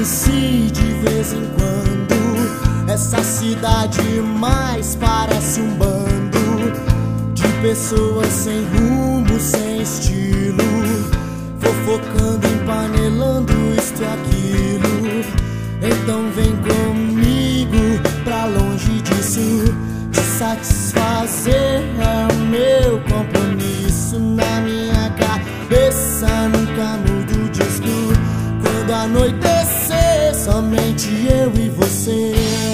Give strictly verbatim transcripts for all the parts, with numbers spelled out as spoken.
se de vez em quando essa cidade mais parece um bando de pessoas sem rumo, sem estilo, fofocando, empanelando isto e aquilo. Então vem comigo pra longe disso. Te satisfazer é o meu compromisso. Na minha cabeça nunca muda o disco. Quando anoitecer, somente eu e você.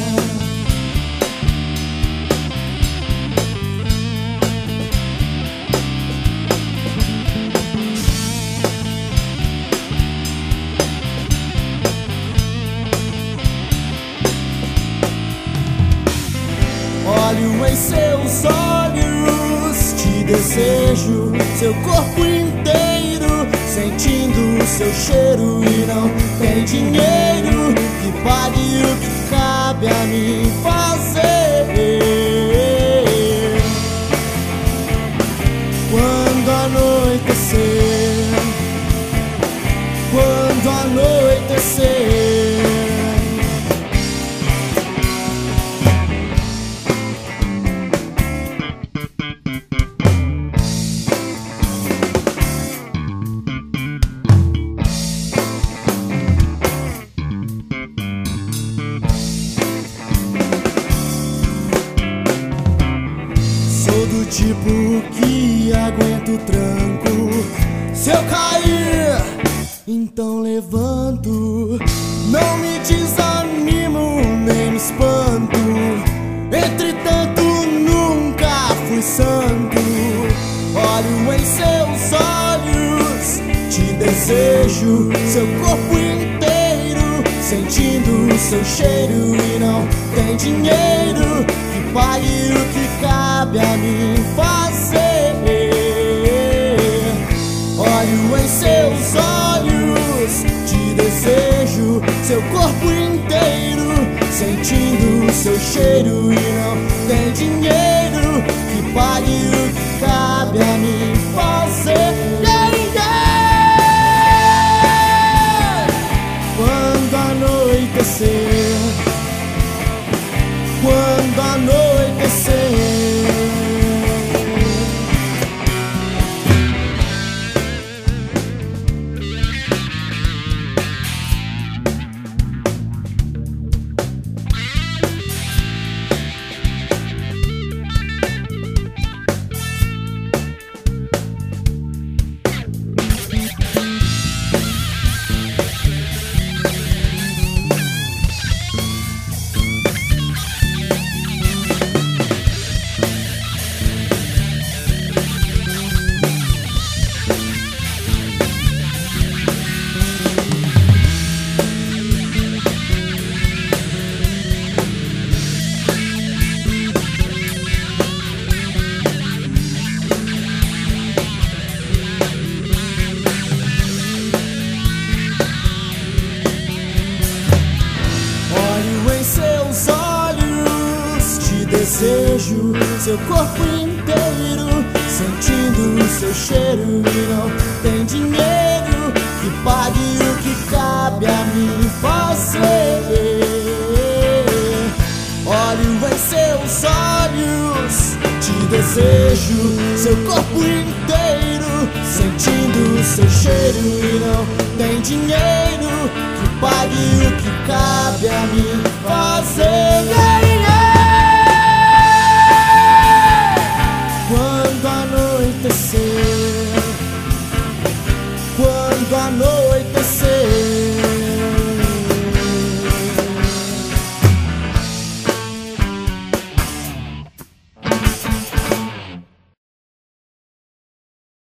Olho em seus olhos, te desejo, seu corpo inteiro, sentindo seu cheiro. E não tem dinheiro que pague o que cabe a mim fazer. Quando anoitecer, quando anoitecer, do tipo que aguenta o tranco. Se eu cair, então levanto. Não me desanimo, nem me espanto. Entretanto, nunca fui santo. Olho em seus olhos, te desejo, seu corpo inteiro, sentindo seu cheiro. E não tem dinheiro que pague o que cabe a mim fazer. Olho em seus olhos, te desejo, seu corpo inteiro, sentindo seu cheiro. E não tem dinheiro que pague o que cabe a mim fazer. Yeah, yeah. Quando anoitecer, quando anoitecer, desejo, seu corpo inteiro, sentindo seu cheiro. E não tem dinheiro que pague o que cabe a mim fazer. Olho em seus olhos, te desejo, seu corpo inteiro, sentindo seu cheiro. E não tem dinheiro que pague o que cabe a mim fazer. Quando anoitecer, quando anoitecer.